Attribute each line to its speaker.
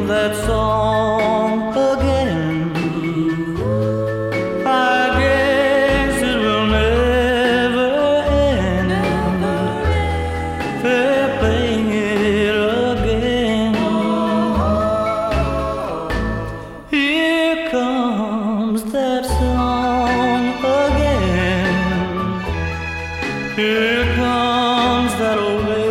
Speaker 1: that song again. I guess it will never end. They're playing it again. Here comes that song again. Here comes that old